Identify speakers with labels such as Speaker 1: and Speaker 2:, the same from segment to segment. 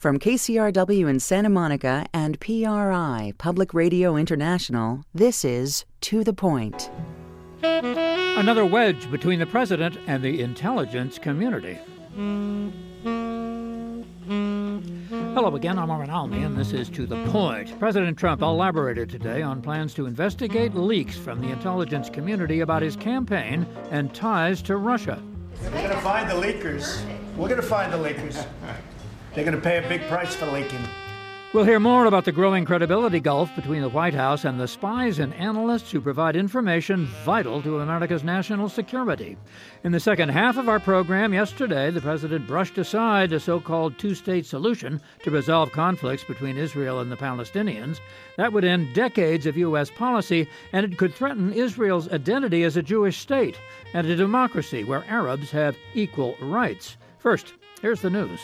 Speaker 1: From KCRW in Santa Monica and PRI, Public Radio International, this is To the Point.
Speaker 2: Another wedge between the president and the intelligence community. Hello again, I'm Warren Almy, and this is To the Point. President Trump elaborated today on plans to investigate leaks from the intelligence community about his campaign and ties to Russia.
Speaker 3: We're going to find the leakers. We're going to find the leakers. They're going to pay a big price for leaking.
Speaker 2: We'll hear more about the growing credibility gulf between the White House and the spies and analysts who provide information vital to America's national security. In the second half of our program yesterday, the president brushed aside a so-called two-state solution to resolve conflicts between Israel and the Palestinians. That would end decades of U.S. policy, and it could threaten Israel's identity as a Jewish state and a democracy where Arabs have equal rights. First, here's the news.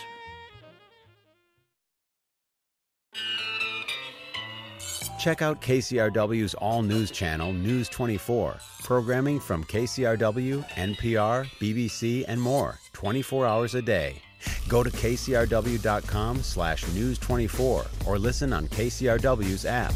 Speaker 4: Check out KCRW's all-news channel, News 24. Programming from KCRW, NPR, BBC, and more, 24 hours a day. Go to kcrw.com/news24 or listen on KCRW's app.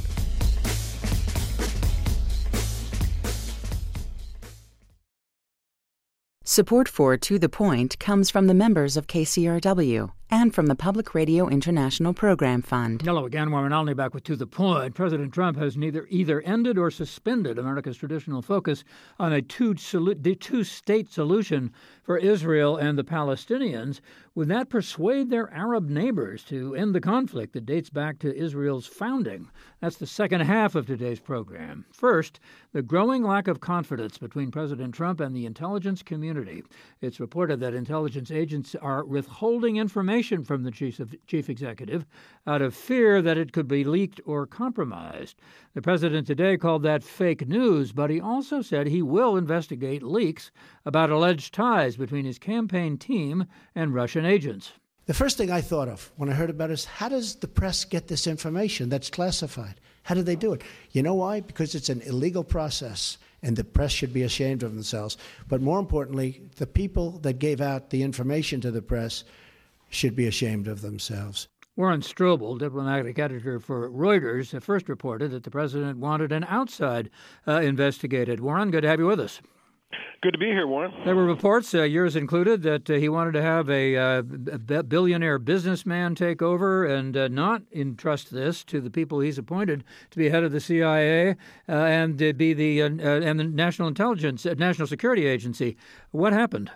Speaker 1: Support for To the Point comes from the members of KCRW and from the Public Radio International Program Fund.
Speaker 2: Hello again, Warren Alney back with To the Point. President Trump has either ended or suspended America's traditional focus on a two-state solution for Israel and the Palestinians. Would that persuade their Arab neighbors to end the conflict that dates back to Israel's founding? That's the second half of today's program. First, the growing lack of confidence between President Trump and the intelligence community. It's reported that intelligence agents are withholding information from the chief executive out of fear that it could be leaked or compromised. The president today called that fake news, but he also said he will investigate leaks about alleged ties between his campaign team and Russian agents.
Speaker 5: The first thing I thought of when I heard about it is, how does the press get this information that's classified? How do they do it? You know why? Because it's an illegal process, and the press should be ashamed of themselves. But more importantly, the people that gave out the information to the press should be ashamed of themselves.
Speaker 2: Warren Strobel, diplomatic editor for Reuters, first reported that the president wanted an outside investigated. Warren, good to have you with us.
Speaker 6: Good to be here, Warren.
Speaker 2: There were reports, yours included, that he wanted to have a billionaire businessman take over and not entrust this to the people he's appointed to be head of the CIA and be and the National Security Agency. What happened?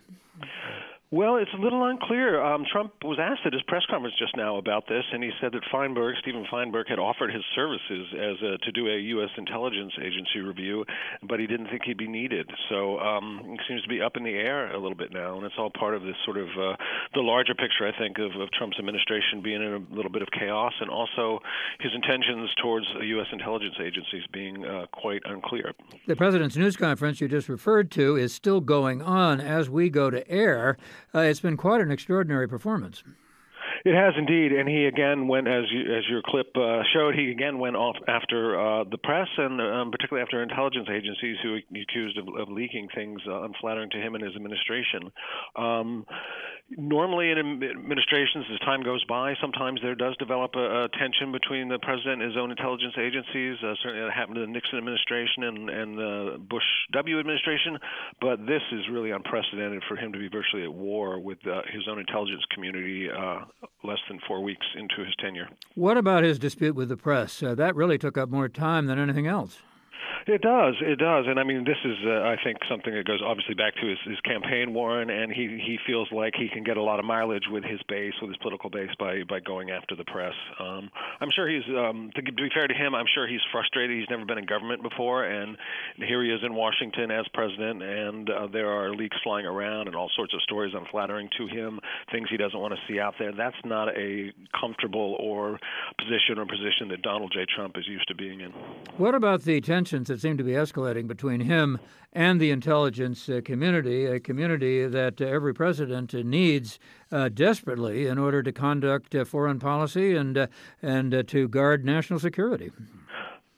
Speaker 6: Well, it's a little unclear. Trump was asked at his press conference just now about this, and he said that Stephen Feinberg, had offered his services to do a U.S. intelligence agency review, but he didn't think he'd be needed. So it seems to be up in the air a little bit now, and it's all part of this sort of the larger picture, I think, of Trump's administration being in a little bit of chaos, and also his intentions towards U.S. intelligence agencies being quite unclear.
Speaker 2: The president's news conference you just referred to is still going on as we go to air. It's been quite an extraordinary performance.
Speaker 6: It has indeed, and he again went, as your clip showed, he again went off after the press and particularly after intelligence agencies who he accused of leaking things unflattering to him and his administration. Normally in administrations, as time goes by, sometimes there does develop a tension between the president and his own intelligence agencies. Certainly that happened to the Nixon administration and the Bush W administration, but this is really unprecedented for him to be virtually at war with his own intelligence community less than 4 weeks into his tenure.
Speaker 2: What about his dispute with the press? That really took up more time than anything else.
Speaker 6: It does. And I mean, this is, I think, something that goes obviously back to his campaign, Warren, and he feels like he can get a lot of mileage with his base, with his political base, by going after the press. I'm sure he's, to be fair to him, I'm sure he's frustrated. He's never been in government before, and here he is in Washington as president, and there are leaks flying around and all sorts of stories unflattering to him, things he doesn't want to see out there. That's not a comfortable position that Donald J. Trump is used to being in.
Speaker 2: What about the tensions that seem to be escalating between him and the intelligence community, a community that every president needs desperately in order to conduct foreign policy and to guard national security?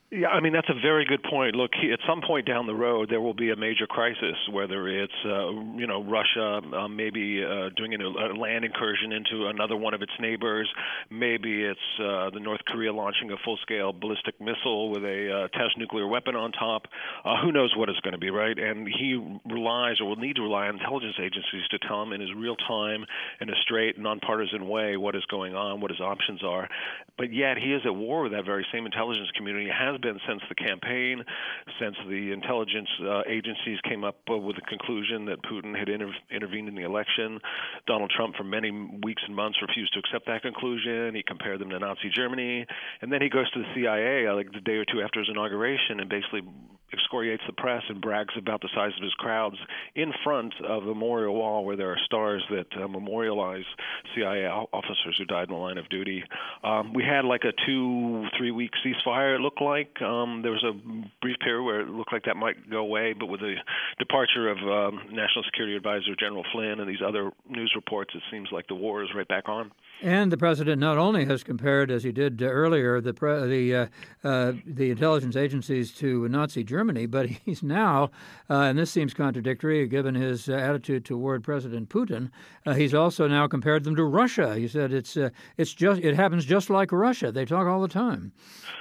Speaker 6: Yeah, I mean, that's a very good point. Look, at some point down the road, there will be a major crisis, whether it's, Russia maybe doing a land incursion into another one of its neighbors. Maybe it's the North Korea launching a full-scale ballistic missile with a test nuclear weapon on top. Who knows what it's going to be, right? And he relies or will need to rely on intelligence agencies to tell him in his real time, in a straight, nonpartisan way, what is going on, what his options are. But yet he is at war with that very same intelligence community, has been since the campaign, since the intelligence agencies came up with the conclusion that Putin had intervened in the election. Donald Trump, for many weeks and months, refused to accept that conclusion. He compared them to Nazi Germany. And then he goes to the CIA like the day or two after his inauguration and basically excoriates the press and brags about the size of his crowds in front of the memorial wall where there are stars that memorialize CIA officers who died in the line of duty. We had like a 2-3 week ceasefire, it looked like. There was a brief period where it looked like that might go away, but with the departure of National Security Advisor General Flynn and these other news reports, it seems like the war is right back on.
Speaker 2: And the president not only has compared, as he did earlier, the intelligence agencies to Nazi Germany, but he's now, and this seems contradictory given his attitude toward President Putin, he's also now compared them to Russia. He said it happens just like Russia. They talk all the time.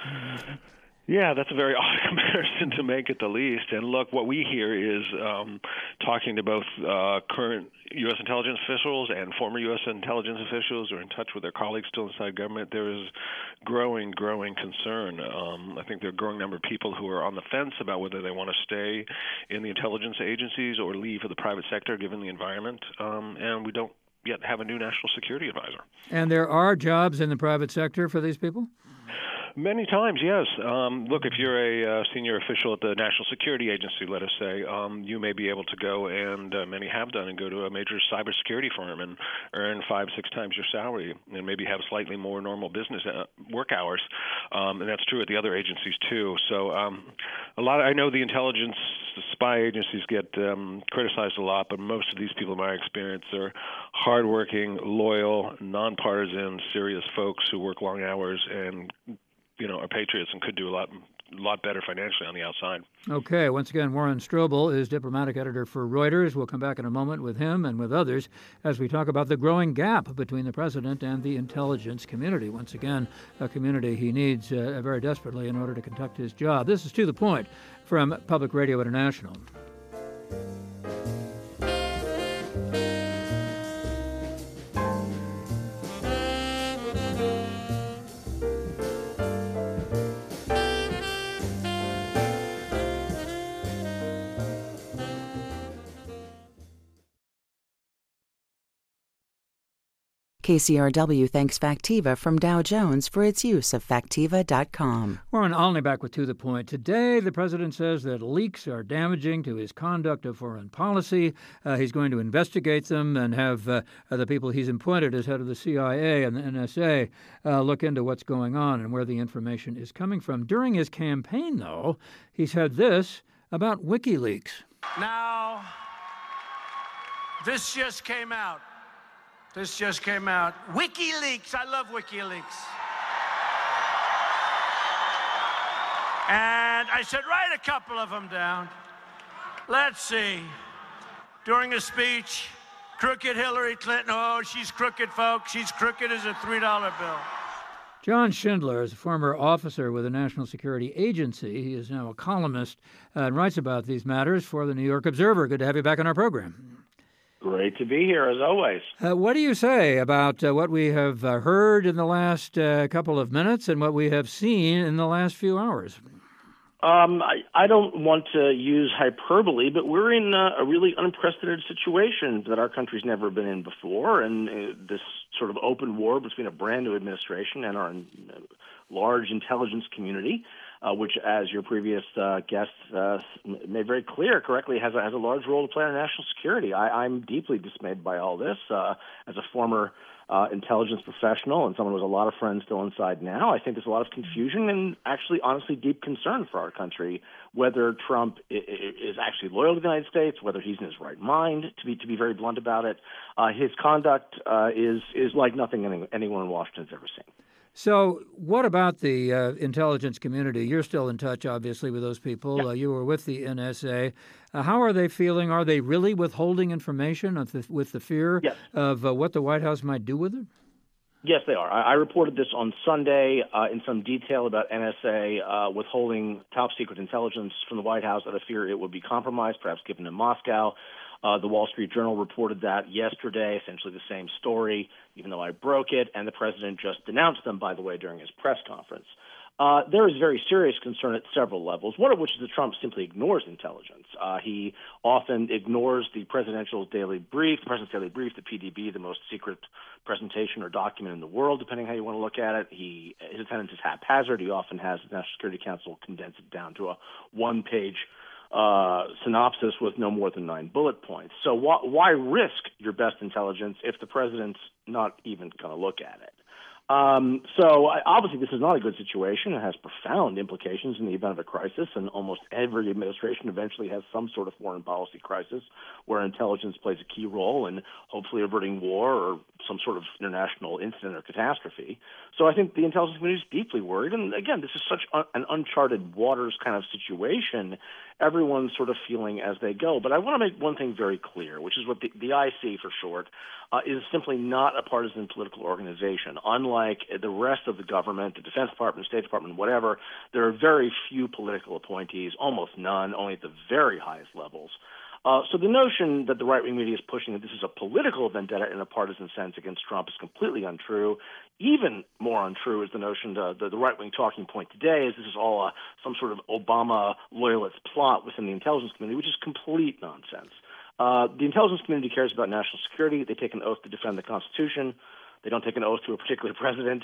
Speaker 6: Yeah, that's a very odd comparison to make at the least. And look, what we hear is talking to both current U.S. intelligence officials and former U.S. intelligence officials who are in touch with their colleagues still inside government. There is growing concern. I think there are a growing number of people who are on the fence about whether they want to stay in the intelligence agencies or leave for the private sector given the environment. And we don't yet have a new national security advisor. And
Speaker 2: there are jobs in the private sector for these people?
Speaker 6: Many times, yes. Look, if you're a senior official at the National Security Agency, let us say, you may be able to go, and many have done, and go to a major cybersecurity firm and earn 5-6 times your salary, and maybe have slightly more normal business work hours. And that's true at the other agencies too. So, I know the intelligence spy agencies get criticized a lot, but most of these people, in my experience, are hardworking, loyal, nonpartisan, serious folks who work long hours and are patriots and could do a lot better financially on the outside.
Speaker 2: Okay. Once again, Warren Strobel is diplomatic editor for Reuters. We'll come back in a moment with him and with others as we talk about the growing gap between the president and the intelligence community. Once again, a community he needs very desperately in order to conduct his job. This is To the Point from Public Radio International.
Speaker 1: KCRW thanks Factiva from Dow Jones for its use of Factiva.com.
Speaker 2: Warren Olney back with To the Point. Today, the president says that leaks are damaging to his conduct of foreign policy. He's going to investigate them and have the people he's appointed as head of the CIA and the NSA look into what's going on and where the information is coming from. During his campaign, though, he said this about WikiLeaks.
Speaker 7: Now, this just came out. WikiLeaks. I love WikiLeaks. And I said, write a couple of them down. Let's see. During a speech, crooked Hillary Clinton. Oh, she's crooked, folks. She's crooked as a $3 bill.
Speaker 2: John Schindler is a former officer with the National Security Agency. He is now a columnist and writes about these matters for the New York Observer. Good to have you back on our program.
Speaker 8: Great to be here, as always.
Speaker 2: What do you say about what we have heard in the last couple of minutes and what we have seen in the last few hours?
Speaker 8: I don't want to use hyperbole, but we're in a really unprecedented situation that our country's never been in before, and this sort of open war between a brand new administration and our large intelligence community, which, as your previous guest made very clear correctly, has a large role to play in our national security. I'm deeply dismayed by all this. As a former intelligence professional and someone with a lot of friends still inside now, I think there's a lot of confusion and actually, honestly, deep concern for our country, whether Trump is actually loyal to the United States, whether he's in his right mind, to be very blunt about it. His conduct is like nothing anyone in Washington's ever seen.
Speaker 2: So what about the intelligence community? You're still in touch, obviously, with those people.
Speaker 8: Yeah.
Speaker 2: You were with the NSA. How are they feeling? Are they really withholding information with the fear
Speaker 8: Yes.
Speaker 2: of what the White House might do with it?
Speaker 8: Yes, they are. I reported this on Sunday in some detail about NSA withholding top-secret intelligence from the White House out of fear it would be compromised, perhaps given in Moscow. The Wall Street Journal reported that yesterday, essentially the same story, even though I broke it, and the president just denounced them, by the way, during his press conference. There is very serious concern at several levels, one of which is that Trump simply ignores intelligence. He often ignores the president's daily brief, the PDB, the most secret presentation or document in the world, depending how you want to look at it. His attendance is haphazard. He often has the National Security Council condense it down to a one-page synopsis with no more than 9 bullet points. So why risk your best intelligence if the president's not even going to look at it? Obviously this is not a good situation. It has profound implications in the event of a crisis, and almost every administration eventually has some sort of foreign policy crisis where intelligence plays a key role in hopefully averting war or some sort of international incident or catastrophe. So I think the intelligence community is deeply worried. And again, this is such an uncharted waters kind of situation. Everyone's sort of feeling as they go. But I want to make one thing very clear, which is what the IC for short is simply not a partisan political organization. Unlike the rest of the government, the Defense Department, State Department, whatever, there are very few political appointees, almost none, only at the very highest levels. So the notion that the right-wing media is pushing that this is a political vendetta in a partisan sense against Trump is completely untrue. Even more untrue is the notion, the right-wing talking point today is this is all some sort of Obama loyalist plot within the intelligence community, which is complete nonsense. The intelligence community cares about national security. They take an oath to defend the Constitution. They don't take an oath to a particular president.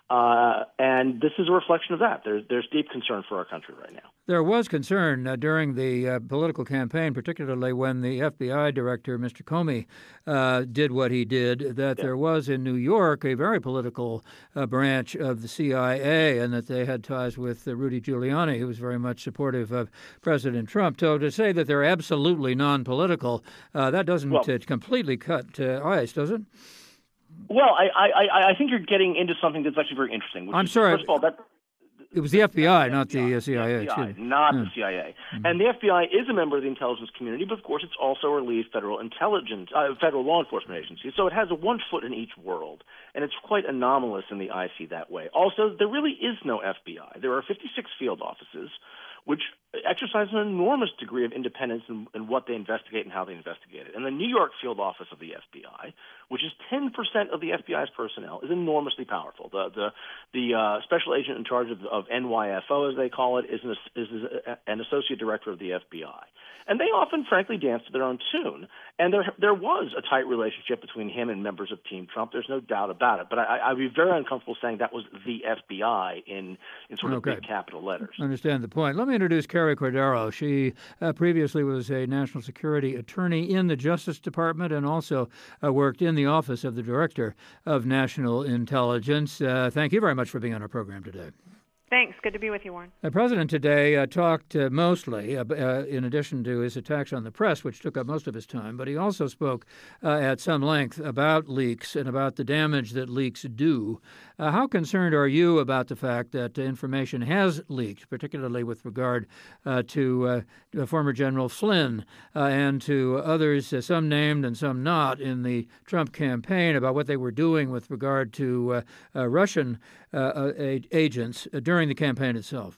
Speaker 8: And this is a reflection of that. There's deep concern for our country right now.
Speaker 2: There was concern during the political campaign, particularly when the FBI director, Mr. Comey, did what he did, that there was in New York a very political branch of the CIA, and that they had ties with Rudy Giuliani, who was very much supportive of President Trump. So to say that they're absolutely non-political, that doesn't completely cut ice, does it?
Speaker 8: Well, I think you're getting into something that's actually very interesting.
Speaker 2: I'm sorry.
Speaker 8: First of all,
Speaker 2: it was the FBI, not the CIA.
Speaker 8: The CIA. Mm-hmm. And the FBI is a member of the intelligence community, but of course it's also a relieved federal law enforcement agency. So it has one foot in each world, and it's quite anomalous in the IC that way. Also, there really is no FBI. There are 56 field offices, which exercise an enormous degree of independence in what they investigate and how they investigate it. And the New York field office of the FBI, which is 10% of the FBI's personnel, is enormously powerful. The special agent in charge of NYFO, as they call it, is an associate director of the FBI. And they often, frankly, dance to their own tune. And there was a tight relationship between him and members of Team Trump. There's no doubt about it. But I'd be very uncomfortable saying that was the FBI in sort of big capital letters.
Speaker 2: I understand the point. Let me introduce Carrie Cordero. She previously was a national security attorney in the Justice Department and also worked in the Office of the Director of National Intelligence. Thank you very much for being on our program today.
Speaker 9: Thanks. Good to be with you, Warren.
Speaker 2: The president today talked mostly, in addition to his attacks on the press, which took up most of his time, but he also spoke at some length about leaks and about the damage that leaks do. How concerned are you about the fact that information has leaked, particularly with regard to former General Flynn and to others, some named and some not, in the Trump campaign about what they were doing with regard to Russian agents during the campaign itself?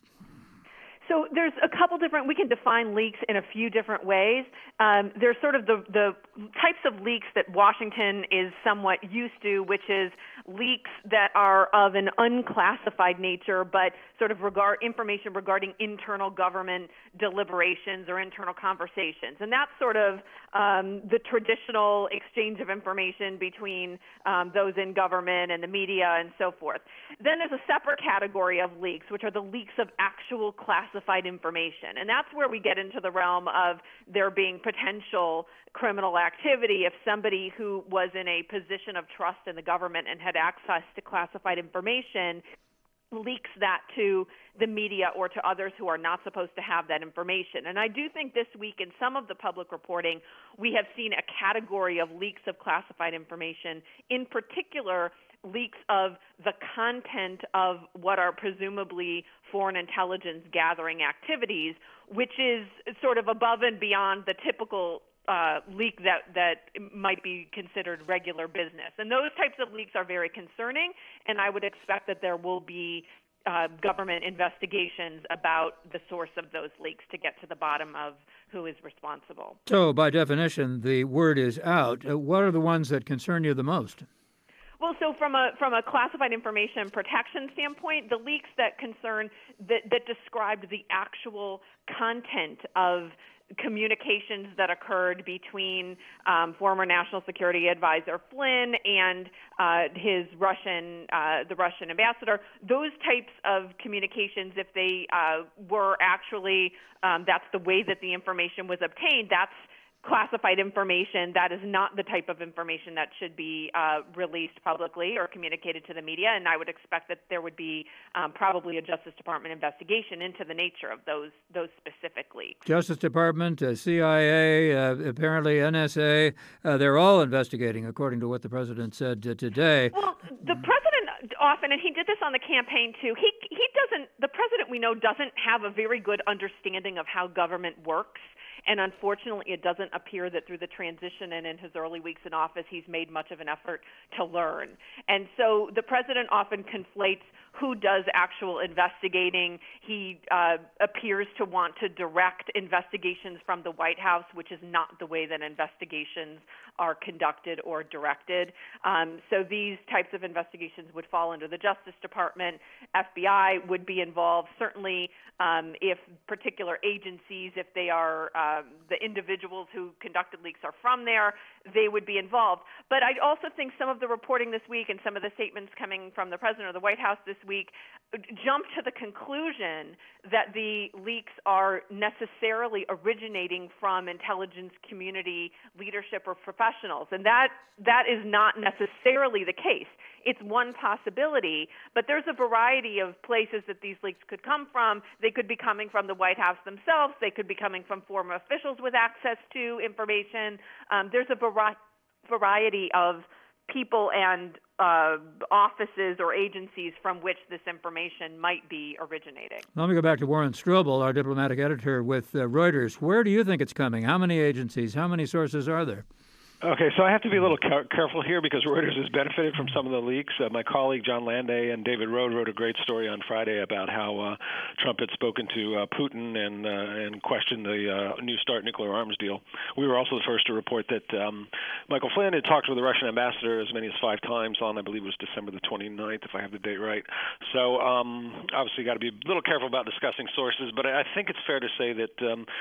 Speaker 9: So there's a couple different, we can define leaks in a few different ways. There's sort of the types of leaks that Washington is somewhat used to, which is leaks that are of an unclassified nature, but sort of information regarding internal government deliberations or internal conversations. And that's sort of the traditional exchange of information between those in government and the media and so forth. Then there's a separate category of leaks, which are the leaks of actual classified information. And that's where we get into the realm of there being potential criminal activity if somebody who was in a position of trust in the government and had access to classified information leaks that to the media or to others who are not supposed to have that information. And I do think this week in some of the public reporting, we have seen a category of leaks of classified information, in particular leaks of the content of what are presumably foreign intelligence gathering activities, which is sort of above and beyond the typical leak that might be considered regular business. And those types of leaks are very concerning, and I would expect that there will be government investigations about the source of those leaks to get to the bottom of who is responsible.
Speaker 2: So, by definition, the word is out. What are the ones that concern you the most?
Speaker 9: Well, so from a classified information protection standpoint, the leaks that described the actual content of communications that occurred between former National Security Advisor Flynn and the Russian ambassador. Those types of communications, if they were actually, that's the way that the information was obtained, that's classified information. That is not the type of information that should be released publicly or communicated to the media, and I would expect that there would be probably a Justice Department investigation into the nature of those specific leaks. Justice
Speaker 2: Department, CIA, apparently NSA, they're all investigating, according to what the president said today.
Speaker 9: Well, the president often, and he did this on the campaign too, the president we know doesn't have a very good understanding of how government works. And unfortunately, it doesn't appear that through the transition and in his early weeks in office, he's made much of an effort to learn. And so the president often conflates who does actual investigating. He appears to want to direct investigations from the White House, which is not the way that investigations are conducted or directed. So these types of investigations would fall under the Justice Department. FBI would be involved. Certainly, if particular agencies, if they are the individuals who conducted leaks are from there, they would be involved. But I also think some of the reporting this week and some of the statements coming from the president of the White House this week jump to the conclusion that the leaks are necessarily originating from intelligence community leadership or professionals. And that is not necessarily the case. It's one possibility, but there's a variety of places that these leaks could come from. They could be coming from the White House themselves. They could be coming from former officials with access to information. There's a variety of people and offices or agencies from which this information might be originating.
Speaker 2: Let me go back to Warren Strobel, our diplomatic editor with Reuters. Where do you think it's coming? How many agencies? How many sources are there?
Speaker 6: Okay, so I have to be a little careful here because Reuters has benefited from some of the leaks. My colleague John Landay and David Rode wrote a great story on Friday about how Trump had spoken to Putin and questioned the New START nuclear arms deal. We were also the first to report that Michael Flynn had talked with the Russian ambassador as many as 5 times on, I believe it was December the 29th, if I have the date right. So obviously got to be a little careful about discussing sources, but I think it's fair to say that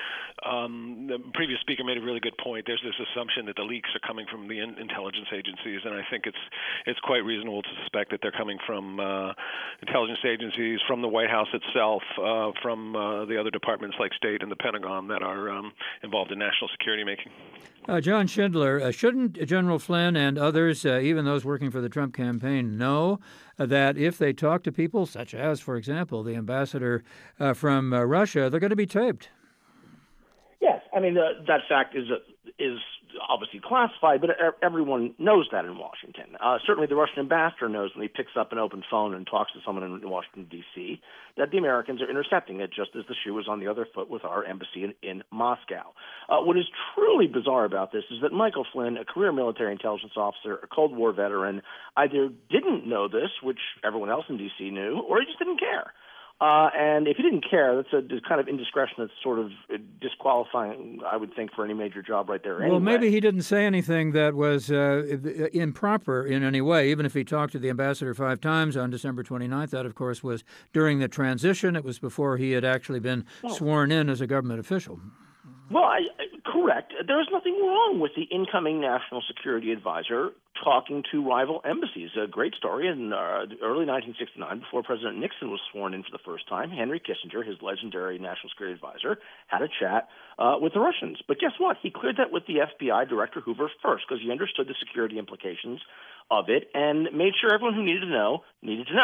Speaker 6: the previous speaker made a really good point. There's this assumption that the leaks are coming from the intelligence agencies, and I think it's quite reasonable to suspect that they're coming from intelligence agencies, from the White House itself, from the other departments like State and the Pentagon that are involved in national security making.
Speaker 2: John Schindler, shouldn't General Flynn and others, even those working for the Trump campaign, know that if they talk to people, such as, for example, the ambassador from Russia, they're going to be taped?
Speaker 8: Yes, I mean that fact is obviously classified, but everyone knows that in Washington. Certainly the Russian ambassador knows when he picks up an open phone and talks to someone in Washington, D.C., that the Americans are intercepting it, just as the shoe is on the other foot with our embassy in Moscow. What is truly bizarre about this is that Michael Flynn, a career military intelligence officer, a Cold War veteran, either didn't know this, which everyone else in D.C. knew, or he just didn't care. And if he didn't care, that's a kind of indiscretion that's sort of disqualifying, I would think, for any major job right there anyway.
Speaker 2: Well, maybe he didn't say anything that was improper in any way, even if he talked to the ambassador 5 times on December 29th. That, of course, was during the transition. It was before he had actually been sworn in as a government official.
Speaker 8: Well, correct. There's nothing wrong with the incoming national security advisor talking to rival embassies. A great story in early 1969, before President Nixon was sworn in for the first time, Henry Kissinger, his legendary national security advisor, had a chat with the Russians. But guess what? He cleared that with the FBI Director Hoover first because he understood the security implications of it and made sure everyone who needed to know needed to know.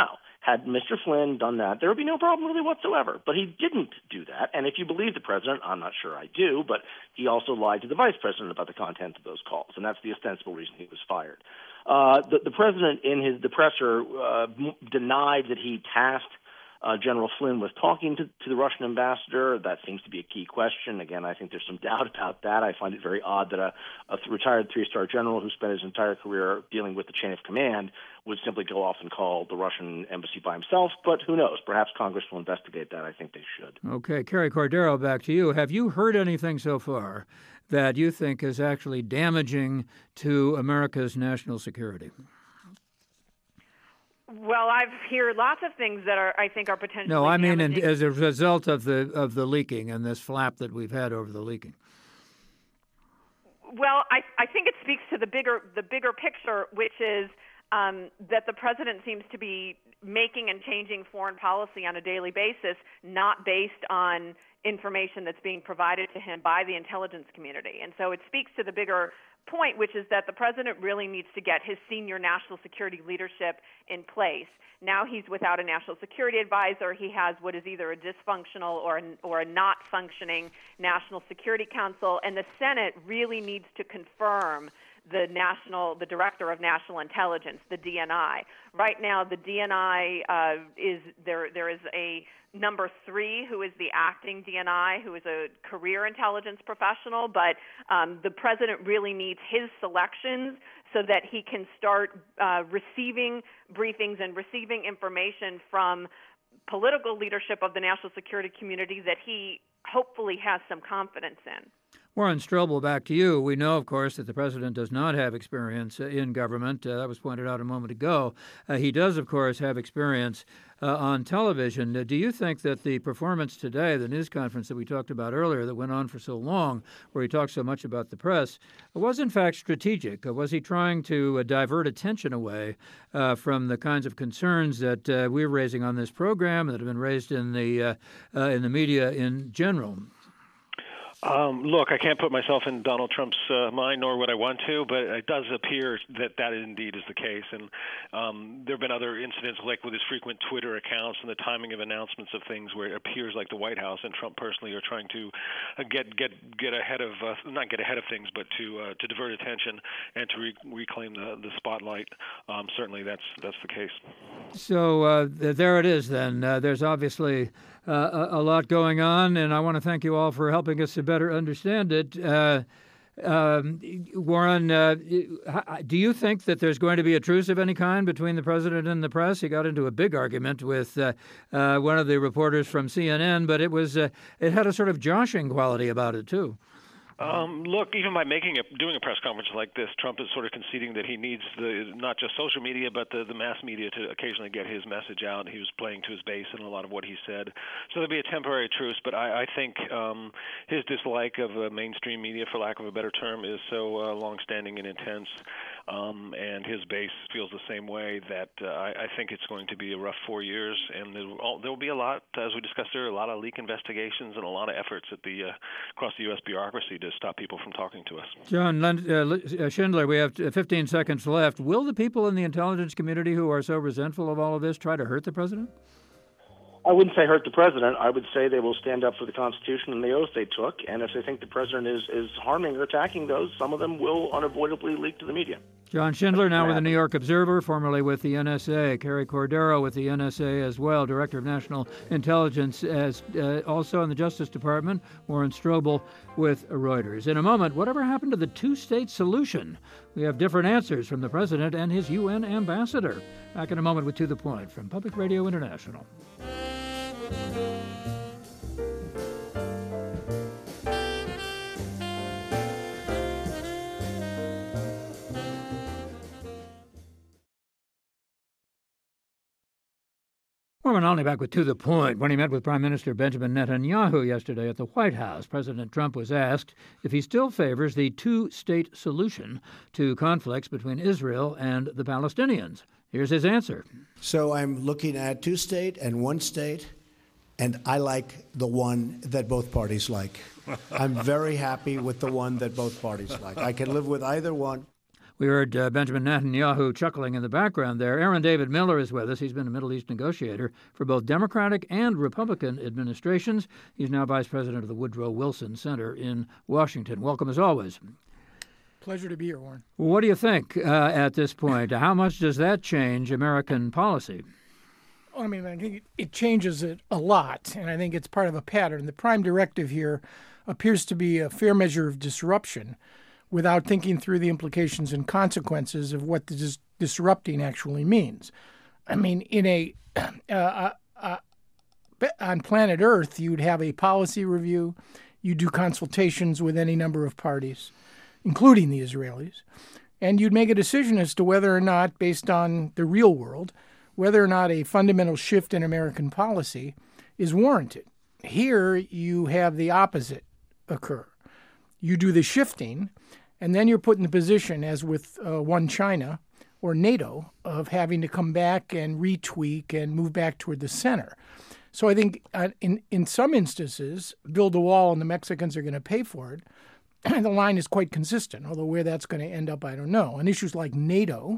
Speaker 8: Had Mr. Flynn done that, there would be no problem really whatsoever. But he didn't do that. And if you believe the president, I'm not sure I do, but he also lied to the vice president about the content of those calls, and that's the ostensible reason he was fired. The president, in the presser, denied that he tasked General Flynn was talking to the Russian ambassador. That seems to be a key question. Again, I think there's some doubt about that. I find it very odd that a retired three-star general who spent his entire career dealing with the chain of command would simply go off and call the Russian embassy by himself. But who knows? Perhaps Congress will investigate that. I think they should.
Speaker 2: Okay. Carrie Cordero, back to you. Have you heard anything so far that you think is actually damaging to America's national security?
Speaker 9: Well, I've heard lots of things that I think are potentially
Speaker 2: No, I mean
Speaker 9: damaging.
Speaker 2: as a result of the leaking and this flap that we've had over the leaking.
Speaker 9: Well, I think it speaks to the bigger picture, which is that the president seems to be making and changing foreign policy on a daily basis, not based on information that's being provided to him by the intelligence community. And so it speaks to the bigger point, which is that the president really needs to get his senior national security leadership in place. Now he's without a national security advisor. He has what is either a dysfunctional or a not functioning National Security Council, and the Senate really needs to confirm the Director of National Intelligence, the DNI. Right now, the DNI there is a number 3 who is the acting DNI, who is a career intelligence professional, but the president really needs his selections so that he can start receiving briefings and receiving information from political leadership of the national security community that he hopefully has some confidence in.
Speaker 2: Warren Strobel, back to you. We know, of course, that the president does not have experience in government. That was pointed out a moment ago. He does, of course, have experience on television. Do you think that the performance today, the news conference that we talked about earlier that went on for so long, where he talked so much about the press, was in fact strategic? Was he trying to divert attention away from the kinds of concerns that we're raising on this program that have been raised in the media in general?
Speaker 6: Look, I can't put myself in Donald Trump's mind, nor would I want to, but it does appear that indeed is the case. And there have been other incidents, like with his frequent Twitter accounts and the timing of announcements of things, where it appears like the White House and Trump personally are trying to get ahead of not get ahead of things, but to divert attention and to reclaim the spotlight. Certainly, that's the case. So
Speaker 2: there it is. Then there's obviously a lot going on, and I want to thank you all for helping us to better understand it. Warren, do you think that there's going to be a truce of any kind between the president and the press? He got into a big argument with one of the reporters from CNN, but it had a sort of joshing quality about it too.
Speaker 6: Look, even by doing a press conference like this, Trump is sort of conceding that he needs not just social media, but the mass media to occasionally get his message out. He was playing to his base in a lot of what he said. So there'll be a temporary truce, but I think his dislike of mainstream media, for lack of a better term, is so longstanding and intense, and his base feels the same way, that I think it's going to be a rough 4 years, and there will be a lot, as we discussed earlier, a lot of leak investigations and a lot of efforts at across the U.S. bureaucracy to stop people from talking to us.
Speaker 2: John Schindler, we have 15 seconds left. Will the people in the intelligence community who are so resentful of all of this try to hurt the president?
Speaker 8: I wouldn't say hurt the president. I would say they will stand up for the Constitution and the oath they took, and if they think the president is harming or attacking those, some of them will unavoidably leak to the media.
Speaker 2: John Schindler, now with the New York Observer, formerly with the NSA. Carrie Cordero with the NSA as well, Director of National Intelligence, as also in the Justice Department. Warren Strobel with Reuters. In a moment, whatever happened to the two-state solution? We have different answers from the president and his UN ambassador. Back in a moment with To the Point from Public Radio International. Warren Olney back with To the Point. When he met with Prime Minister Benjamin Netanyahu yesterday at the White House, President Trump was asked if he still favors the two-state solution to conflicts between Israel and the Palestinians. Here's his answer.
Speaker 5: So I'm looking at two-state and one-state, and I like the one that both parties like. I'm very happy with the one that both parties like. I can live with either one.
Speaker 2: We heard Benjamin Netanyahu chuckling in the background there. Aaron David Miller is with us. He's been a Middle East negotiator for both Democratic and Republican administrations. He's now vice president of the Woodrow Wilson Center in Washington. Welcome as always.
Speaker 10: Pleasure to be here, Warren.
Speaker 2: What do you think at this point? How much does that change American policy?
Speaker 10: I mean, I think it changes it a lot, and I think it's part of a pattern. The prime directive here appears to be a fair measure of disruption without thinking through the implications and consequences of what the disrupting actually means. I mean, in on planet Earth, you'd have a policy review, you do consultations with any number of parties, including the Israelis, and you'd make a decision as to whether or not, based on the real world, whether or not a fundamental shift in American policy is warranted. Here, you have the opposite occur. You do the shifting, and then you're put in the position, as with One China or NATO, of having to come back and retweak and move back toward the center. So I think in some instances, build a wall and the Mexicans are going to pay for it. The line is quite consistent, although where that's going to end up, I don't know. On issues like NATO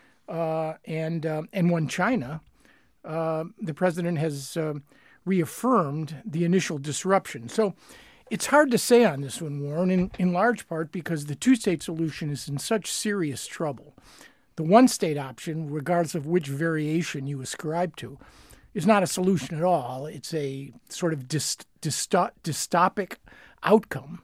Speaker 10: and One China, the president has reaffirmed the initial disruption. So it's hard to say on this one, Warren, in large part because the two-state solution is in such serious trouble. The one-state option, regardless of which variation you ascribe to, is not a solution at all. It's a sort of dystopic outcome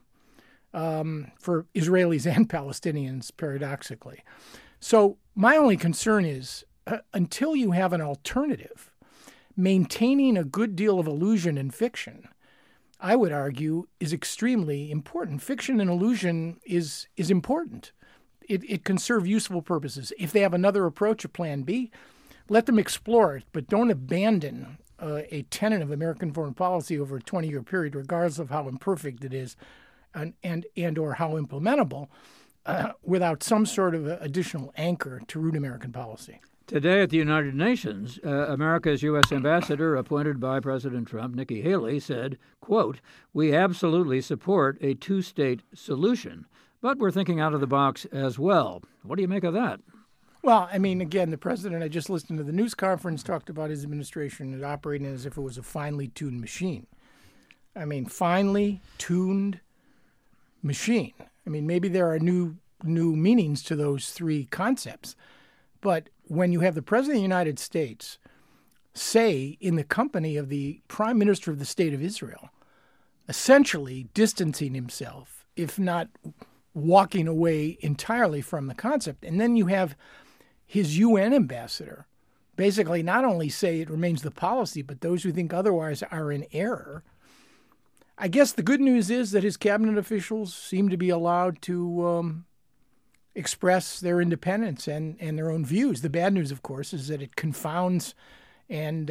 Speaker 10: for Israelis and Palestinians, paradoxically. So my only concern is until you have an alternative, maintaining a good deal of illusion and fiction, I would argue, is extremely important. Fiction and illusion is important. It can serve useful purposes. If they have another approach, a plan B, let them explore it, but don't abandon a tenet of American foreign policy over a 20-year period, regardless of how imperfect it is and or how implementable, without some sort of additional anchor to root American policy.
Speaker 2: Today at the United Nations, America's U.S. ambassador appointed by President Trump, Nikki Haley, said, quote, "We absolutely support a two-state solution, but we're thinking out of the box as well." What do you make of that?
Speaker 10: Well, I mean, again, the president, I just listened to the news conference, talked about his administration as operating as if it was a finely tuned machine. I mean, finely tuned machine. I mean, maybe there are new meanings to those three concepts. But when you have the President of the United States say in the company of the Prime Minister of the State of Israel, essentially distancing himself, if not walking away entirely from the concept, and then you have his UN ambassador basically not only say it remains the policy, but those who think otherwise are in error. I guess the good news is that his cabinet officials seem to be allowed to express their independence and their own views. The bad news, of course, is that it confounds and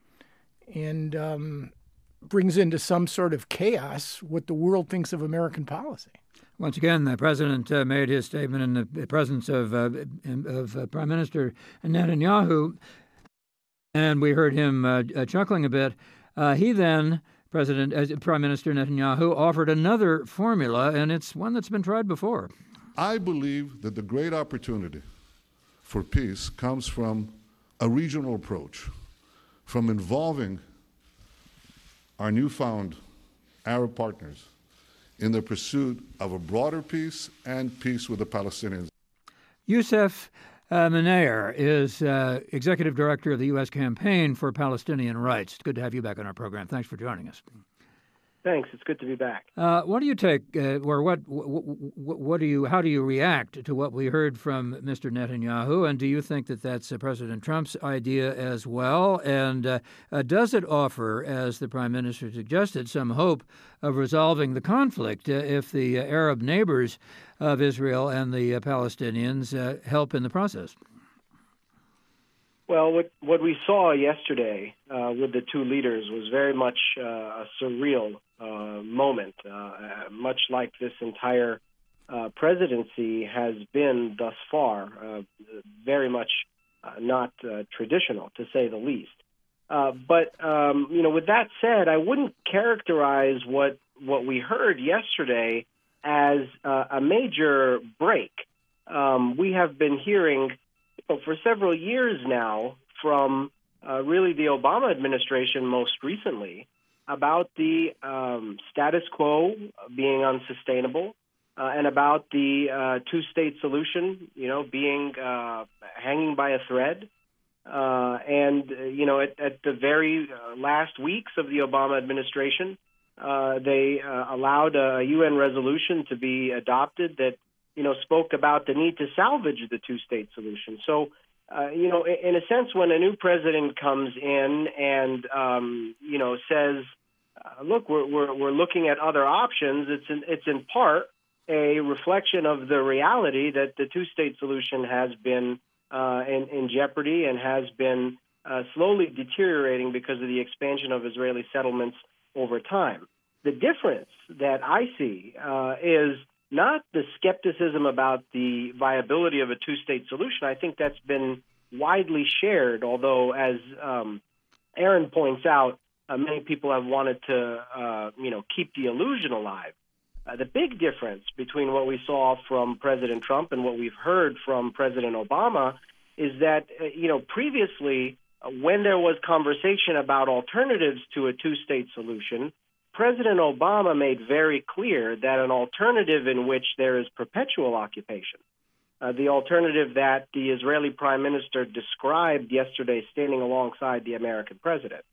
Speaker 10: brings into some sort of chaos what the world thinks of American policy.
Speaker 2: Once again, the president made his statement in the presence of Prime Minister Netanyahu, and we heard him chuckling a bit. He then, Prime Minister Netanyahu, offered another formula, and it's one that's been tried before.
Speaker 11: I believe that the great opportunity for peace comes from a regional approach, from involving our newfound Arab partners in the pursuit of a broader peace and peace with the Palestinians.
Speaker 2: Yousef Munayyer is Executive Director of the U.S. Campaign for Palestinian Rights. It's good to have you back on our program. Thanks for joining us.
Speaker 12: Thanks. It's good to be back.
Speaker 2: What do you take, or how do you react to what we heard from Mr. Netanyahu? And do you think that that's President Trump's idea as well? And does it offer, as the Prime Minister suggested, some hope of resolving the conflict if the Arab neighbors of Israel and the Palestinians help in the process?
Speaker 12: Well, what we saw yesterday with the two leaders was very much a surreal moment, much like this entire presidency has been thus far, very much not traditional, to say the least. But with that said, I wouldn't characterize what we heard yesterday as a major break we have been hearing for several years now from really the Obama administration most recently about the status quo being unsustainable and about the two-state solution, being hanging by a thread. And at the very last weeks of the Obama administration, they allowed a UN resolution to be adopted that, spoke about the need to salvage the two-state solution. So, in a sense, when a new president comes in and, says, look, we're looking at other options, it's in part a reflection of the reality that the two-state solution has been in jeopardy and has been slowly deteriorating because of the expansion of Israeli settlements over time. The difference that I see is not the skepticism about the viability of a two-state solution. I think that's been widely shared, although, as Aaron points out, many people have wanted to, keep the illusion alive. The big difference between what we saw from President Trump and what we've heard from President Obama is that, previously, when there was conversation about alternatives to a two-state solution, President Obama made very clear that an alternative in which there is perpetual occupation, the alternative that the Israeli prime minister described yesterday standing alongside the American president,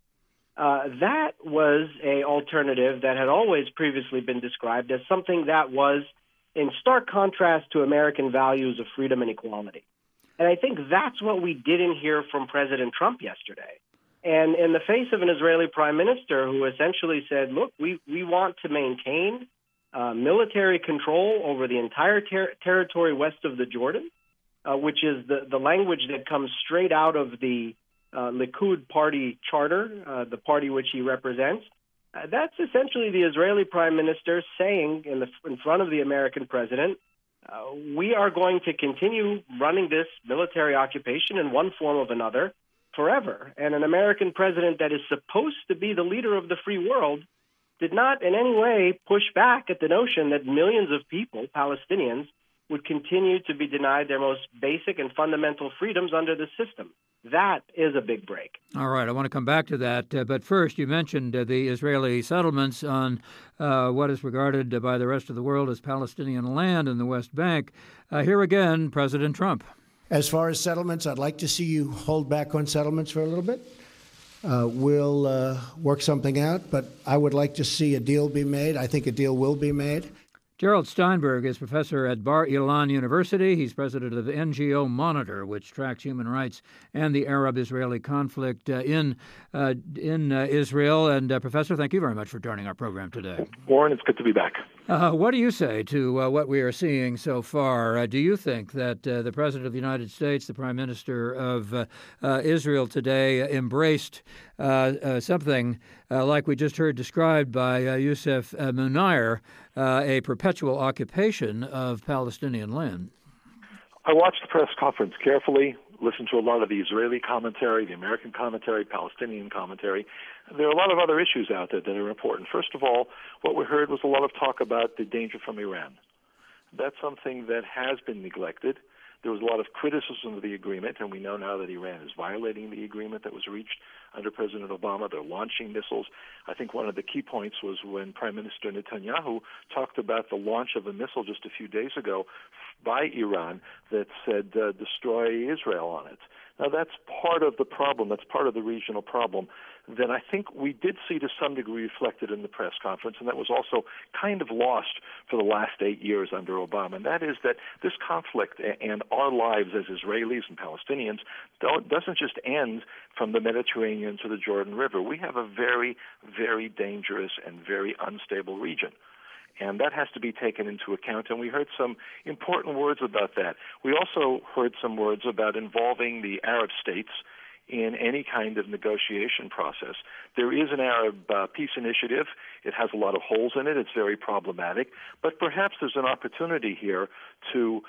Speaker 12: that was an alternative that had always previously been described as something that was in stark contrast to American values of freedom and equality. And I think that's what we didn't hear from President Trump yesterday. And in the face of an Israeli prime minister who essentially said, look, we want to maintain military control over the entire territory west of the Jordan, which is the language that comes straight out of the Likud party charter, the party which he represents. That's essentially the Israeli prime minister saying in front of the American president, we are going to continue running this military occupation in one form or another forever. And an American president that is supposed to be the leader of the free world did not in any way push back at the notion that millions of people, Palestinians, would continue to be denied their most basic and fundamental freedoms under the system. That is a big break.
Speaker 2: All right, I want to come back to that. But first, you mentioned the Israeli settlements on what is regarded by the rest of the world as Palestinian land in the West Bank. Here again, President Trump.
Speaker 5: As far as settlements, I'd like to see you hold back on settlements for a little bit. We'll work something out, but I would like to see a deal be made. I think a deal will be made.
Speaker 2: Gerald Steinberg is professor at Bar Ilan University. He's president of NGO Monitor, which tracks human rights and the Arab-Israeli conflict in Israel. And Professor, thank you very much for joining our program today.
Speaker 13: Warren, it's good to be back.
Speaker 2: What do you say to what we are seeing so far? Do you think that the President of the United States, the Prime Minister of Israel today, embraced something like we just heard described by Youssef Munir, a perpetual occupation of Palestinian land?
Speaker 13: I watched the press conference carefully, listened to a lot of the Israeli commentary, the American commentary, Palestinian commentary. There are a lot of other issues out there that are important. First of all, what we heard was a lot of talk about the danger from Iran. That's something that has been neglected. There was a lot of criticism of the agreement, and we know now that Iran is violating the agreement that was reached under President Obama. They're launching missiles. I think one of the key points was when Prime Minister Netanyahu talked about the launch of a missile just a few days ago by Iran that said destroy Israel on it. Now, that's part of the problem. That's part of the regional problem that I think we did see to some degree reflected in the press conference, and that was also kind of lost for the last 8 years under Obama, and that is that this conflict and our lives as Israelis and Palestinians doesn't just end from the Mediterranean to the Jordan River. We have a very, very dangerous and very unstable region. And that has to be taken into account, and we heard some important words about that. We also heard some words about involving the Arab states in any kind of negotiation process. There is an Arab peace initiative. It has a lot of holes in it. It's very problematic. But perhaps there's an opportunity here to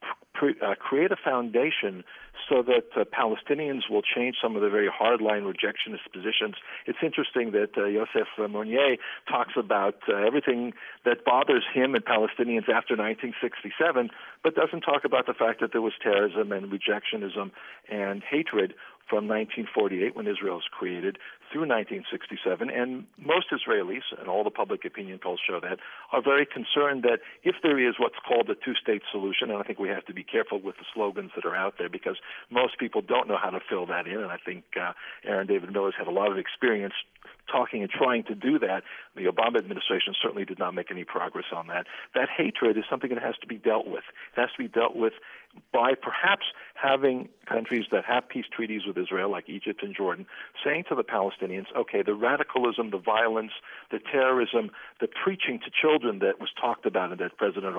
Speaker 13: create a foundation so that Palestinians will change some of the very hardline rejectionist positions. It's interesting that Yosef Monnier talks about everything that bothers him and Palestinians after 1967, but doesn't talk about the fact that there was terrorism and rejectionism and hatred from 1948 when Israel was created through 1967. And most Israelis, and all the public opinion polls show that, are very concerned that if there is what's called a two-state solution, and I think we have to be careful with the slogans that are out there because most people don't know how to fill that in, and I think Aaron David Miller's had a lot of experience talking and trying to do that. The Obama administration certainly did not make any progress on that. That hatred is something that has to be dealt with. It has to be dealt with by perhaps having countries that have peace treaties with Israel, like Egypt and Jordan, saying to the Palestinians, okay, the radicalism, the violence, the terrorism, the preaching to children that was talked about and that President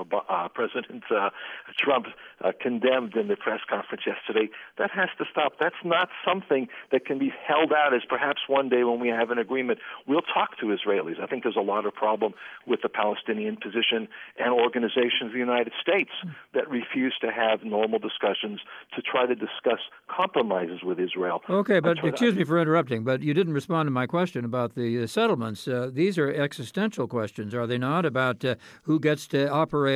Speaker 13: Trump condemned in the press conference yesterday, that has to stop. That's not something that can be held out as perhaps one day when we have an agreement, we'll talk to Israelis. I think there's a lot of problem with the Palestinian position and organizations of the United States that refuse to have normal discussions to try to discuss compromises with Israel.
Speaker 2: Okay, but excuse me for interrupting, but you didn't respond to my question about the settlements. These are existential questions, are they not, about who gets to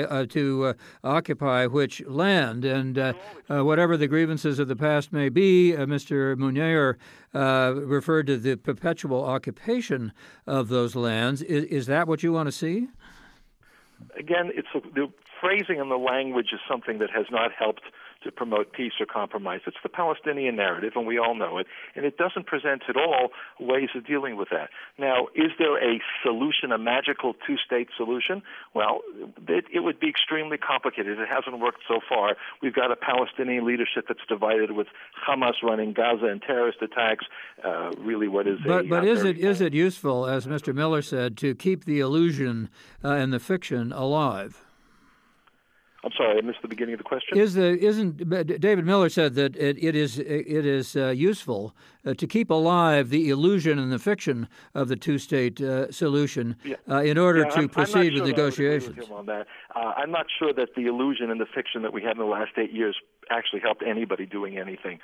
Speaker 2: occupy which land, and whatever the grievances of the past may be. Mr. Munier referred to the perpetual occupation of those lands. Is that what you want to see?
Speaker 13: Again, the phrasing and the language is something that has not helped to promote peace or compromise. It's the Palestinian narrative, and we all know it, and it doesn't present at all ways of dealing with that. Now, is there a solution, a magical two-state solution? Well, it would be extremely complicated. It hasn't worked so far. We've got a Palestinian leadership that's divided with Hamas running Gaza and terrorist attacks. Really, what is it?
Speaker 2: But is it useful, as Mr. Miller said, to keep the illusion and the fiction alive?
Speaker 13: I'm sorry, I missed the beginning of the question.
Speaker 2: Isn't David Miller said that it is useful to keep alive the illusion and the fiction of the two-state solution in order to proceed with negotiations?
Speaker 13: With him on that. I'm not sure that the illusion and the fiction that we had in the last 8 years actually helped anybody doing anything.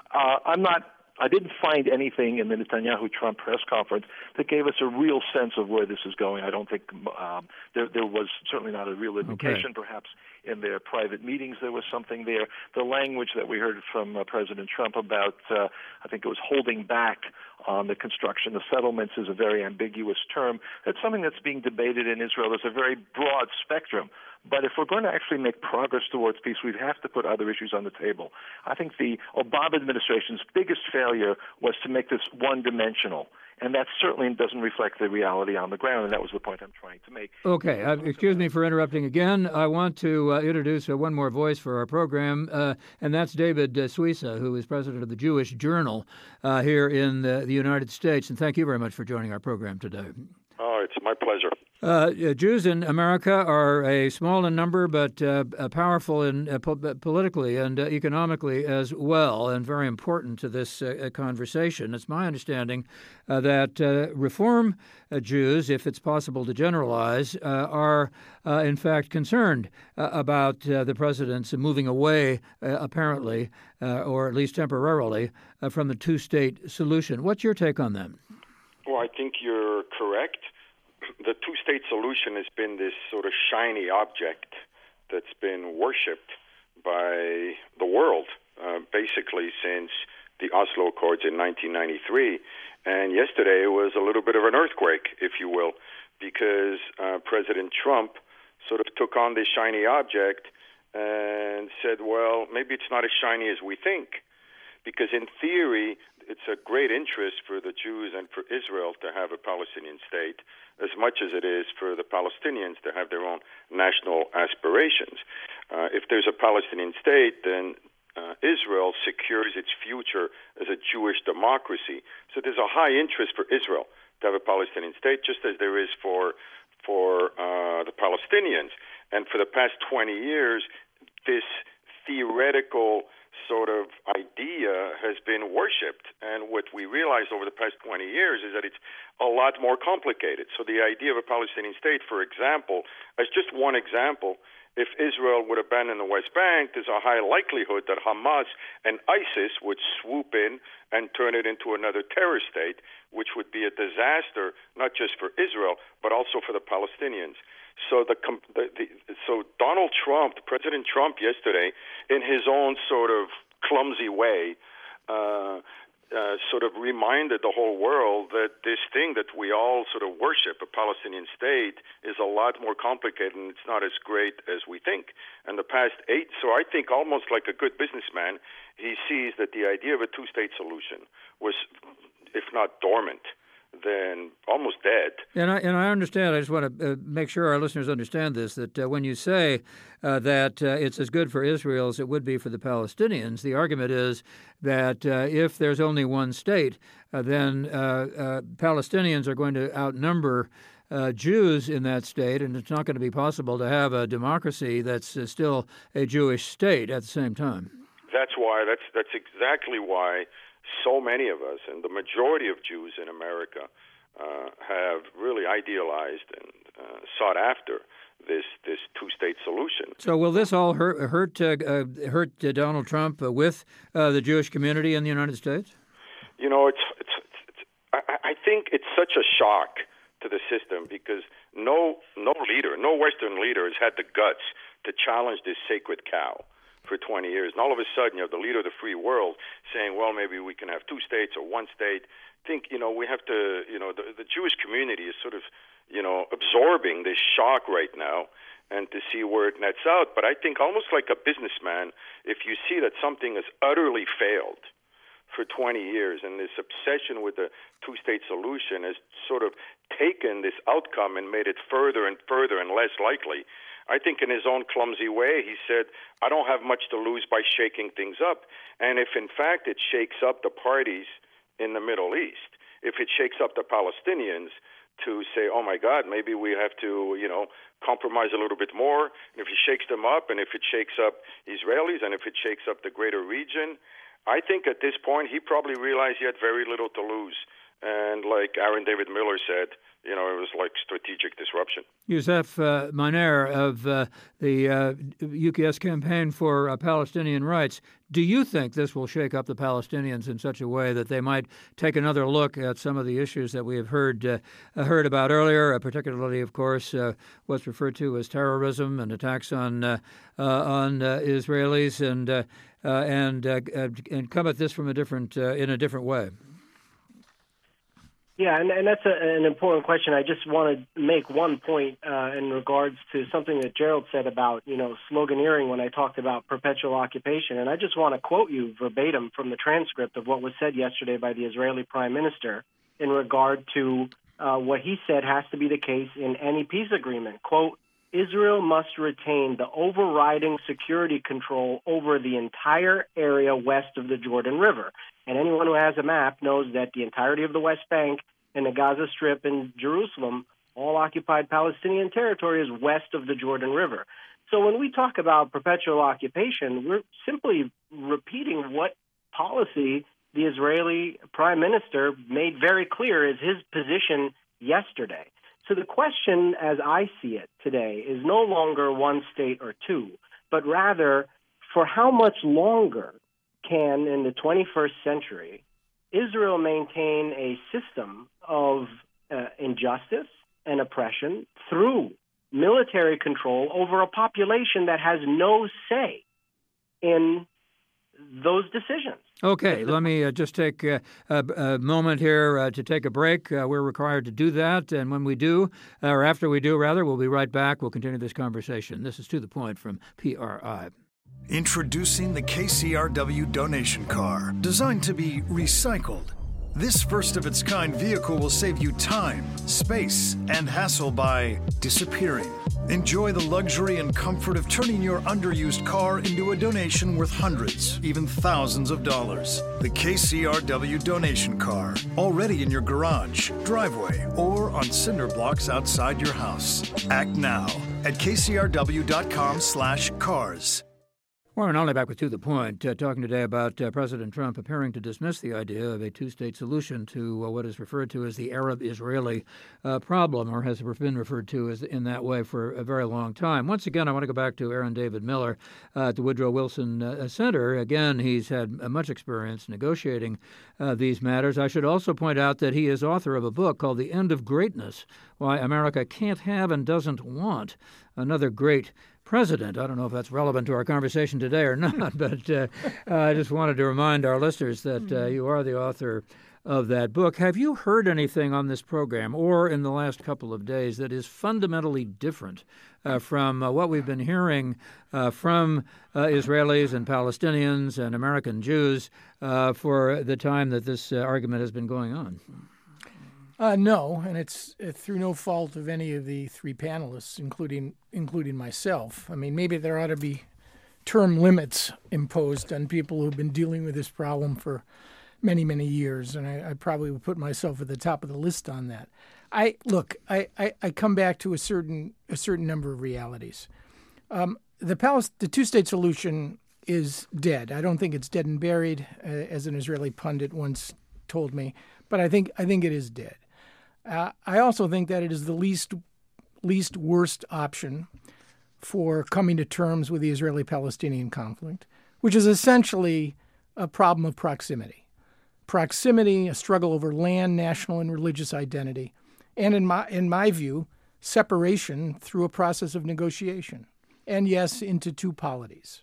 Speaker 13: I didn't find anything in the Netanyahu-Trump press conference that gave us a real sense of where this is going. I don't think there was certainly not a real indication. Okay. Perhaps in their private meetings there was something there. The language that we heard from President Trump about, I think it was holding back on the construction of settlements, is a very ambiguous term. It's something that's being debated in Israel. There's a very broad spectrum. But if we're going to actually make progress towards peace, we'd have to put other issues on the table. I think the Obama administration's biggest failure was to make this one-dimensional, and that certainly doesn't reflect the reality on the ground, and that was the point I'm trying to make.
Speaker 2: Okay. Excuse me for interrupting again. I want to introduce one more voice for our program, and that's David Suissa, who is president of the Jewish Journal here in the United States. And thank you very much for joining our program today.
Speaker 14: Oh, it's my pleasure.
Speaker 2: Jews in America are a small in number, but powerful politically and economically as well, and very important to this conversation. It's my understanding that Reform Jews, if it's possible to generalize, are in fact concerned about the president's moving away, apparently, or at least temporarily, from the two-state solution. What's your take on that?
Speaker 14: Well, I think you're correct. The two-state solution has been this sort of shiny object that's been worshipped by the world, basically since the Oslo Accords in 1993. And yesterday was a little bit of an earthquake, if you will, because President Trump sort of took on this shiny object and said, well, maybe it's not as shiny as we think. Because in theory, it's a great interest for the Jews and for Israel to have a Palestinian state, as much as it is for the Palestinians to have their own national aspirations. If there's a Palestinian state, then Israel secures its future as a Jewish democracy. So there's a high interest for Israel to have a Palestinian state, just as there is for the Palestinians. And for the past 20 years, this theoretical sort of idea has been worshipped. And what we realized over the past 20 years is that it's a lot more complicated. So the idea of a Palestinian state, for example, as just one example, if Israel would abandon the West Bank, there's a high likelihood that Hamas and ISIS would swoop in and turn it into another terror state, which would be a disaster, not just for Israel, but also for the Palestinians. So so Donald Trump, President Trump yesterday, in his own sort of clumsy way, sort of reminded the whole world that this thing that we all sort of worship, a Palestinian state, is a lot more complicated and it's not as great as we think. And so I think almost like a good businessman, he sees that the idea of a two-state solution was, if not dormant, then almost dead.
Speaker 2: And I understand. I just want to make sure our listeners understand this, that when you say that it's as good for Israel as it would be for the Palestinians, the argument is that if there's only one state, then Palestinians are going to outnumber Jews in that state, and it's not going to be possible to have a democracy that's still a Jewish state at the same time.
Speaker 14: That's exactly why so many of us, and the majority of Jews in America, have really idealized and sought after this two-state solution.
Speaker 2: So will this all hurt Donald Trump with the Jewish community in the United States?
Speaker 14: You know, I think it's such a shock to the system because no Western leader has had the guts to challenge this sacred cow for 20 years. And all of a sudden, you have the leader of the free world saying, well, maybe we can have two states or one state. I think, we have to, the Jewish community is sort of, absorbing this shock right now and to see where it nets out. But I think almost like a businessman, if you see that something has utterly failed for 20 years and this obsession with the two-state solution has sort of taken this outcome and made it further and further and less likely, I think in his own clumsy way, he said, I don't have much to lose by shaking things up. And if, in fact, it shakes up the parties in the Middle East, if it shakes up the Palestinians to say, oh, my God, maybe we have to, compromise a little bit more, and if he shakes them up, and if it shakes up Israelis, and if it shakes up the greater region, I think at this point he probably realized he had very little to lose. And like Aaron David Miller said, it was like strategic disruption.
Speaker 2: Youssef Maner of the UKS Campaign for Palestinian Rights, do you think this will shake up the Palestinians in such a way that they might take another look at some of the issues that we have heard about earlier, particularly, of course, what's referred to as terrorism and attacks on Israelis, and come at this from in a different way?
Speaker 12: Yeah, and that's an important question. I just want to make one point in regards to something that Gerald said about, sloganeering when I talked about perpetual occupation. And I just want to quote you verbatim from the transcript of what was said yesterday by the Israeli Prime Minister in regard to what he said has to be the case in any peace agreement. Quote, Israel must retain the overriding security control over the entire area west of the Jordan River. And anyone who has a map knows that the entirety of the West Bank and the Gaza Strip and Jerusalem, all occupied Palestinian territory, is west of the Jordan River. So when we talk about perpetual occupation, we're simply repeating what policy the Israeli Prime Minister made very clear is his position yesterday. So the question, as I see it today, is no longer one state or two, but rather for how much longer can, in the 21st century, Israel maintain a system of injustice and oppression through military control over a population that has no say in those decisions.
Speaker 2: Okay, let me just take a moment here to take a break. We're required to do that, and when we do, or after we do, rather, we'll be right back. We'll continue this conversation. This is To the Point from PRI.
Speaker 15: Introducing the KCRW donation car, designed to be recycled. This first-of-its-kind vehicle will save you time, space, and hassle by disappearing. Enjoy the luxury and comfort of turning your underused car into a donation worth hundreds, even thousands of dollars. The KCRW donation car, already in your garage, driveway, or on cinder blocks outside your house. Act now at kcrw.com/cars.
Speaker 2: Warren Olney back with To the Point, talking today about President Trump appearing to dismiss the idea of a two-state solution to what is referred to as the Arab-Israeli problem, or has been referred to as in that way for a very long time. Once again, I want to go back to Aaron David Miller at the Woodrow Wilson Center. Again, he's had much experience negotiating these matters. I should also point out that he is author of a book called The End of Greatness, Why America Can't Have and Doesn't Want Another Great President. I don't know if that's relevant to our conversation today or not, but I just wanted to remind our listeners that you are the author of that book. Have you heard anything on this program or in the last couple of days that is fundamentally different from what we've been hearing from Israelis and Palestinians and American Jews for the time that this argument has been going on?
Speaker 10: No, and it's through no fault of any of the three panelists, including myself. I mean, maybe there ought to be term limits imposed on people who've been dealing with this problem for many, many years, and I probably would put myself at the top of the list on that. I come back to a certain number of realities. The two-state solution is dead. I don't think it's dead and buried, as an Israeli pundit once told me, but I think it is dead. I also think that it is the least worst option for coming to terms with the Israeli-Palestinian conflict, which is essentially a problem of proximity. Proximity, a struggle over land, national and religious identity, and in my view, separation through a process of negotiation, and yes, into two polities.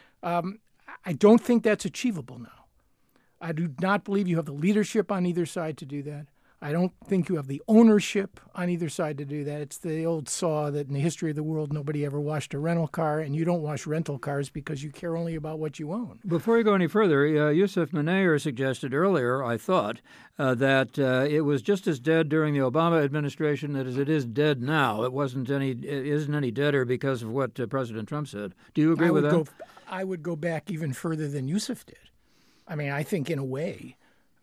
Speaker 10: I don't think that's achievable now. I do not believe you have the leadership on either side to do that. I don't think you have the ownership on either side to do that. It's the old saw that in the history of the world, nobody ever washed a rental car, and you don't wash rental cars because you care only about what you own.
Speaker 2: Before you go any further, Yousef Munayyer suggested earlier, I thought, that it was just as dead during the Obama administration as it is dead now. It isn't any deader because of what President Trump said. Do you agree with that?
Speaker 10: I would go back even further than Yousef did. I mean, I think in a way,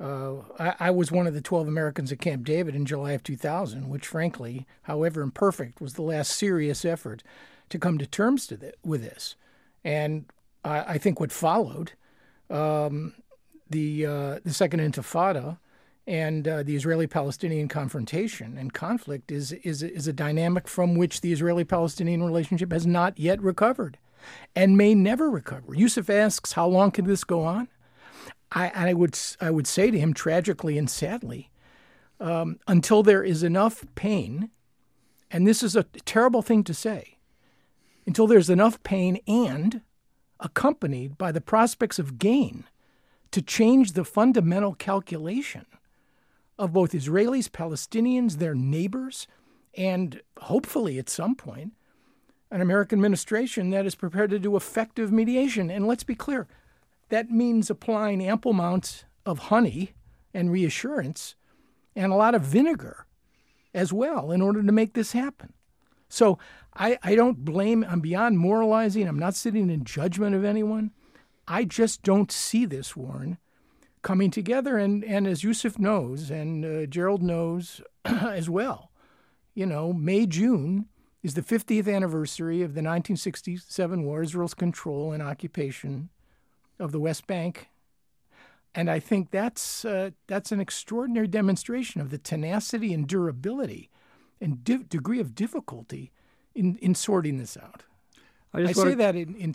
Speaker 10: I was one of the 12 Americans at Camp David in July of 2000, which frankly, however imperfect, was the last serious effort to come to terms with this. And I think what followed, the Second Intifada and the Israeli-Palestinian confrontation and conflict is a dynamic from which the Israeli-Palestinian relationship has not yet recovered and may never recover. Yousef asks, how long can this go on? I would say to him tragically and sadly, until there is enough pain, and this is a terrible thing to say, until there's enough pain and accompanied by the prospects of gain to change the fundamental calculation of both Israelis, Palestinians, their neighbors, and hopefully at some point, an American administration that is prepared to do effective mediation. And let's be clear, that means applying ample amounts of honey and reassurance and a lot of vinegar as well in order to make this happen. So I don't blame, I'm beyond moralizing. I'm not sitting in judgment of anyone. I just don't see this, Warren, coming together. And as Yousef knows and Gerald knows as well, May, June is the 50th anniversary of the 1967 war, Israel's control and occupation of the West Bank, and I think that's an extraordinary demonstration of the tenacity and durability and degree of difficulty in sorting this out. I say that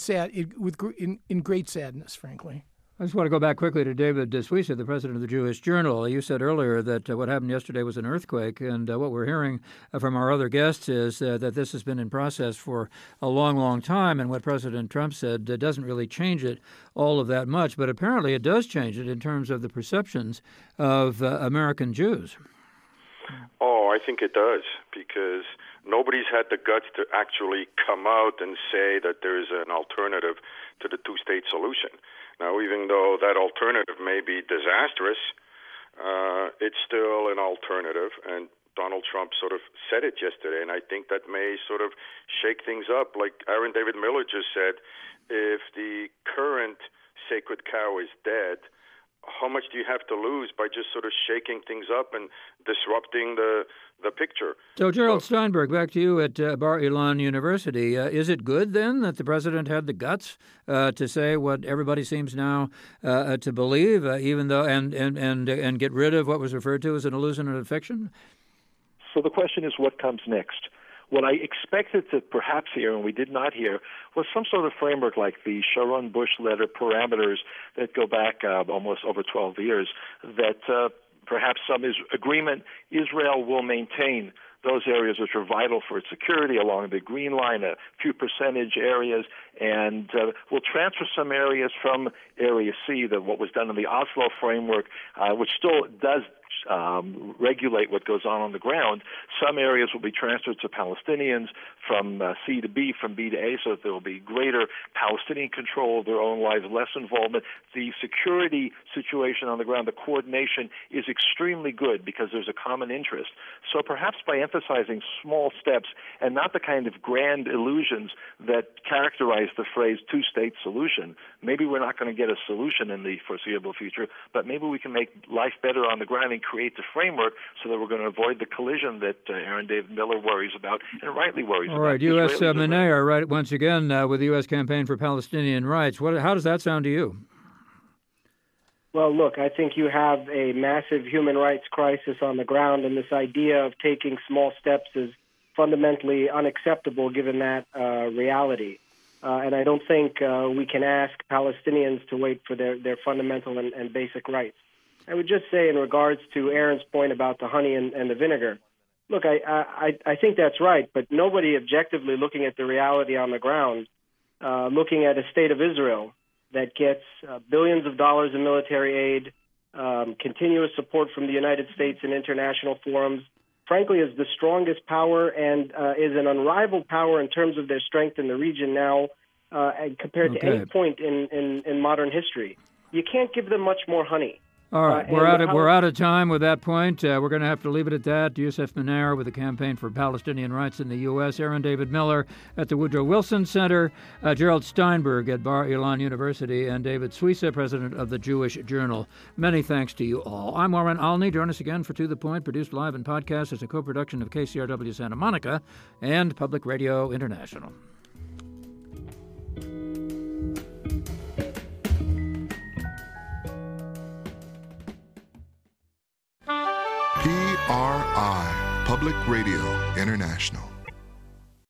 Speaker 10: in great sadness, frankly.
Speaker 2: I just want to go back quickly to David Suissa, the president of the Jewish Journal. You said earlier that what happened yesterday was an earthquake, and what we're hearing from our other guests is that this has been in process for a long, long time, and what President Trump said doesn't really change it all of that much, but apparently it does change it in terms of the perceptions of American Jews.
Speaker 14: Oh, I think it does, because nobody's had the guts to actually come out and say that there's an alternative to the two-state solution. Now, even though that alternative may be disastrous, it's still an alternative, and Donald Trump sort of said it yesterday, and I think that may sort of shake things up. Like Aaron David Miller just said, if the current sacred cow is dead, how much do you have to lose by just sort of shaking things up and disrupting the picture?
Speaker 2: So, Gerald Steinberg, back to you at Bar-Ilan University. Is it good, then, that the president had the guts to say what everybody seems now to believe, even though and get rid of what was referred to as an hallucinative fiction?
Speaker 13: So the question is, what comes next? What I expected to perhaps hear, and we did not hear, was some sort of framework like the Sharon Bush letter parameters that go back almost over 12 years, that perhaps some agreement Israel will maintain those areas which are vital for its security along the Green Line, a few percentage areas, and we'll transfer some areas from Area C, what was done in the Oslo framework, which still does regulate what goes on the ground. Some areas will be transferred to Palestinians from C to B, from B to A, so that there will be greater Palestinian control of their own lives, less involvement. The security situation on the ground, the coordination is extremely good because there's a common interest. So perhaps by emphasizing small steps and not the kind of grand illusions that characterize the phrase two-state solution, maybe we're not going to get a solution in the foreseeable future, but maybe we can make life better on the ground and create the framework so that we're going to avoid the collision that Aaron David Miller worries about, and rightly worries about.
Speaker 2: All right, U.S. Menayer, right, once again, with the U.S. Campaign for Palestinian Rights. How does that sound to you?
Speaker 12: Well, look, I think you have a massive human rights crisis on the ground, and this idea of taking small steps is fundamentally unacceptable given that reality. And I don't think we can ask Palestinians to wait for their fundamental and basic rights. I would just say in regards to Aaron's point about the honey and the vinegar, look, I think that's right, but nobody objectively looking at the reality on the ground, looking at a state of Israel that gets billions of dollars in military aid, continuous support from the United States in international forums, frankly is the strongest power and is an unrivaled power in terms of their strength in the region now compared to any point in modern history. You can't give them much more honey.
Speaker 2: All right, we're out of time with that point. We're going to have to leave it at that. Yusef Menayer with the Campaign for Palestinian Rights in the U.S., Aaron David Miller at the Woodrow Wilson Center, Gerald Steinberg at Bar-Ilan University, and David Suissa, president of the Jewish Journal. Many thanks to you all. I'm Warren Alney. Join us again for To The Point, produced live and podcast as a co-production of KCRW Santa Monica and Public Radio International.
Speaker 16: PRI, Public Radio International.